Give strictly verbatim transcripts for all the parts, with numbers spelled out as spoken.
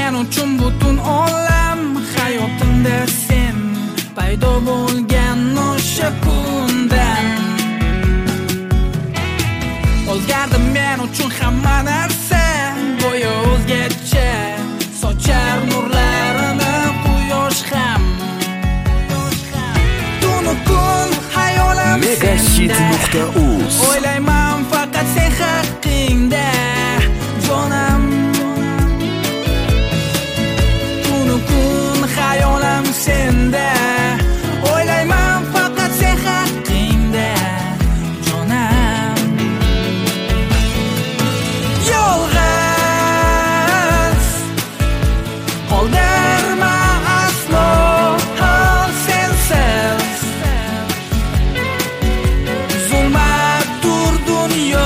men uchun butun olam, hayotimda sen paydo bo'lgan o'sha kundan. O'zgardi men uchun hamma narsa, go'yo o'zgacha sochar nurlarini quyosh ham. Tunu kun hayolim megahit nuqta uz. O'ylayman faqat sen haqingda, jonim. Tunu kun hayolim senda, o'ylayman faqat sen haqingda, jonim. Yolg'iz qoldirma aslo sensiz, zulmat tur dunyo.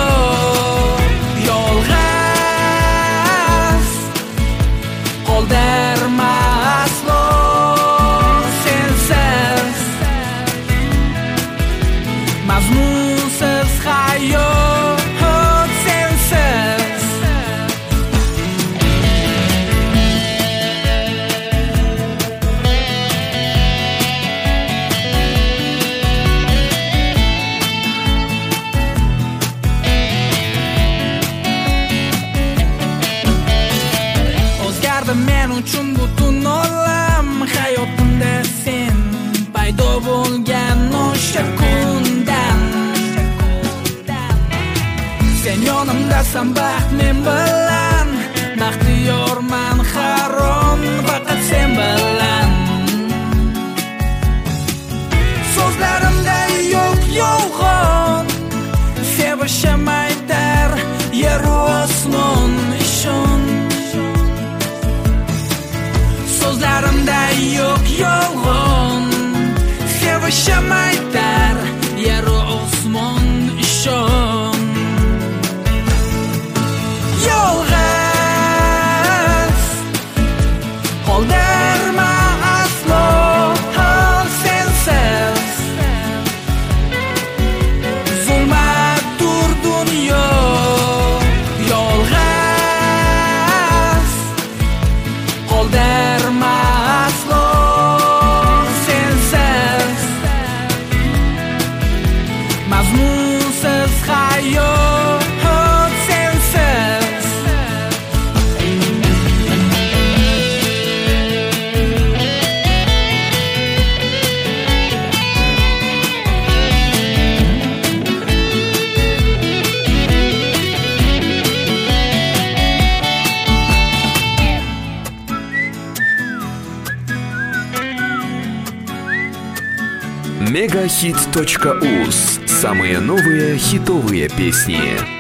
Yolg'iz qoldirma aslo sensiz, mazmunsiz hayot sensiz. O'zgardi men uchun butun olam, hayotimda sen paydo bo'lgan o'sha kundan. Sen yonimdasan, baxt men bilan, baxtiyorman har on faqat sen bilan. So'zlarimda yo'q yolg'on, sevishim aytar yer osmon, ishon. So'zlarimda yo'q yolg'on, sevishim aytar yer osmon, ishon. Yolg'iz qoldirma aslo sensiz, zulmat tur dunyo. Yolg'iz qoldirma aslo sensiz, mazmunsiz hayot sensiz. мегахит точка уз. Самые новые хитовые песни.